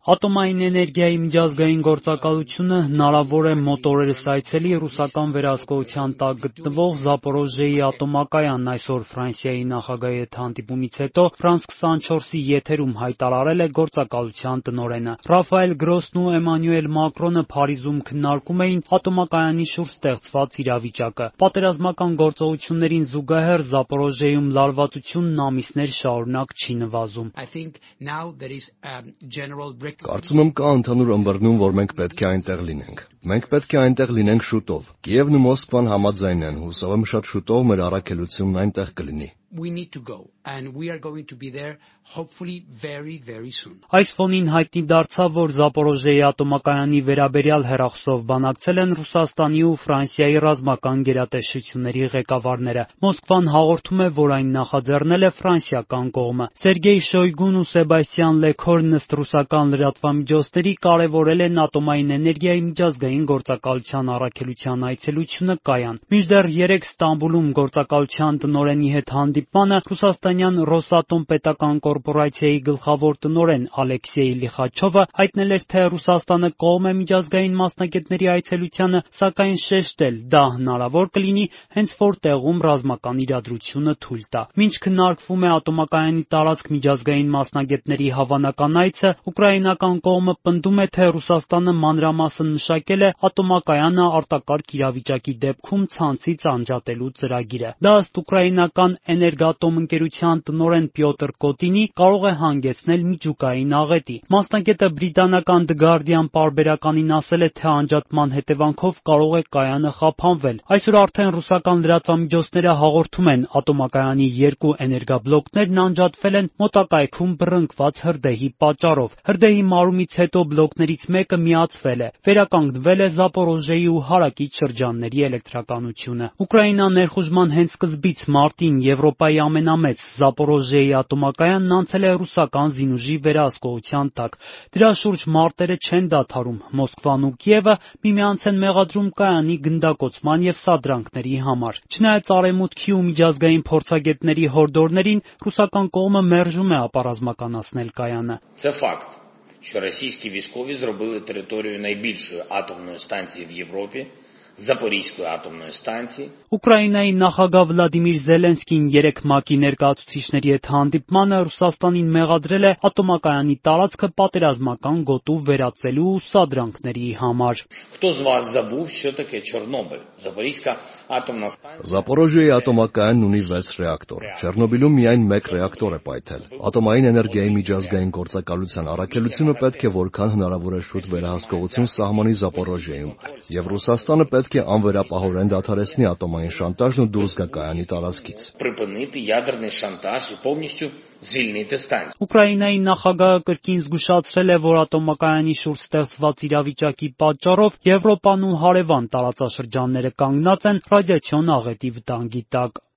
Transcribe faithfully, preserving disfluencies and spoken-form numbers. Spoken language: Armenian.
Ատոմային էներգիայի միջազգային գործակալությունը հնարավոր է մոտորերս այցելի ռուսական վերահսկողության տակ գտնվող Զապորոժիեի ատոմակայանն այսօր Ֆրանսիայի նախագահի հետ հանդիպումից հետո Ֆրանս քսանչորսի եթերում հայտարարել է գործակալության տնօրենը։ Ռաֆայել Գրոսն ու Էմանուել Մակրոնը Փարիզում քննարկում էին ատոմակայանի շուրջ ստեղծված իրավիճակը։ Պատերազմական գործողություններին զուգահեռ Զապորոժիեում լարվածությունն ամիսներ շարունակ չի նվազում։ Կարծում եմ կա ընդհանուր ըմբռնում, որ մենք պետք է այնտեղ լինենք։ Մենք պետք է այնտեղ լինենք շուտով։ Կիևն ու Մոսկվան համաձայն են, հուսով եմ շատ շուտով մեր առաքելությունն այնտեղ կլինի։ Այս ֆոնին հայտնի դարձավ, որ Զապորոժիեի ատոմակայանի վերաբերյալ հեռախոսով բանակցել են Ռուսաստանի ու Ֆրանսիայի ռազմական գերատեսչությունների ղեկավարները։ Մոսկվան հաղորդում է, որ այն նախաձեռնել է ֆրանսիական կողմը։ Սերգեյ Շոյգուն ու Սեբաստիան Լեքորնն ըստ ռուսական լրատվամիջոցների կարևորել են ատոմային էներգիայի միջազգային գործակալության առաքելության այցելությունը կայան։ Մինչդեռ երեկ Ստամբուլում գործակալության տնօրենի հետ հանդիպմանը ռուսաստանյան Ռոսատոմ պետական կորպորացիայի գլխավոր տնօրեն Ալեքսեյ Լիխաչովը հայտնել էր, թե Ռուսաստանը կողմ է միջազգային մասնագետների այցելությանը, սակայն շեշտել՝ դա հնարավոր կլինի հենց որ տեղում ռազմական իրադրությունը թույլ տա։ Մինչ քննարկվում է ատոմակայանի տարածք միջազգային մասնագետների հավանական այցը, ուկրաինական կողմը պնդում է, թե Ռուսաստանը մանրամասն մշակել է ատոմակայանը արտակարգ իրավիճակի դեպքում ցանցից անջատելու ծրագիրը։ Դա ըստ ուկրաինական Էներգատոմ ընկերության տնօրեն Պյոտր Կոտինի կարող է հանգեցնել միջուկային աղետի։ Մասնագետը բրիտանական The Guardian պարբերականին ասել է, թե անջատման հետևանքով կարող է կայանը խափանվել։ Այսօր արդեն ռուսական լրատվամիջոցները հաղորդում են, ատոմակայանի երկու էներգաբլոկներն անջատվել են մոտակայքում բռնկված հրդեհի պատճառով։ Հրդեհի մարումից հետո բլոկներից մեկը միացվել է։ Վերականգնվել է Զապորոժիեի ու հարակից շրջանների էլեկտրականությունը։ Ուկրաինան ներխուժման հենց սկզբից մարտին Եվրոպայի ամենամեծ Զապորոժիեի ատոմակայանն անցել է ռուսական զինուժի վերահսկողության տակ։ Դրա շուրջ մարտերը չեն դադարում։ Մոսկվան ու Կիևը միմյանց են մեղադրում կայանի գնդակոծման եւ սադրանքների համար։ Չնայած արևմուտքի ու միջազգային փորձագետների հորդորներին, ռուսական կողմը մերժում է ապառազմականացնել կայանը։ Це факт, що російські військові зробили територію найбільшої атомної станції в Європі, Запорізької атомної станції. Ուկրաինայի նախագահ Վլադիմիր Զելենսկին երեկ ՄԱԿ-ի ներկայացուցիչների հետ հանդիպմանը Ռուսաստանին մեղադրել է ատոմակայանի տարածքը պատերազմական գոտու վերածելու ու սադրանքների համար։ Хто з вас забув, що таке Чорнобиль? Запорізька атомна станція. Զապորոժիեի ատոմակայանն ունի վեց ռեակտոր։ Չեռնոբիլում միայն մեկ ռեակտոր է պայթել։ Ատոմային էներգիայի միջազգային գործակալության առաքելությունը պետք է որքան հնարավոր է շուտ վերահսկողություն սահմանի Զապորոժիեում, եւ Ռուսաստանը պետք է անվերապահորեն դադարեցնի ատոմային շանտաժն ու դուրս գա կայանի տարածքից։ Припинити ядерний шантаж і повністю звільнити станцію. Ուկրաինայի նախագահը կրկին զգուշացրել է, որ ատոմակայանի շուրջ ստեղծված իրավիճակի պատճառով Եվրոպան ու հարևան տարածաշրջանները կանգնած են ռադիացիոն աղետի վտանգի տակ։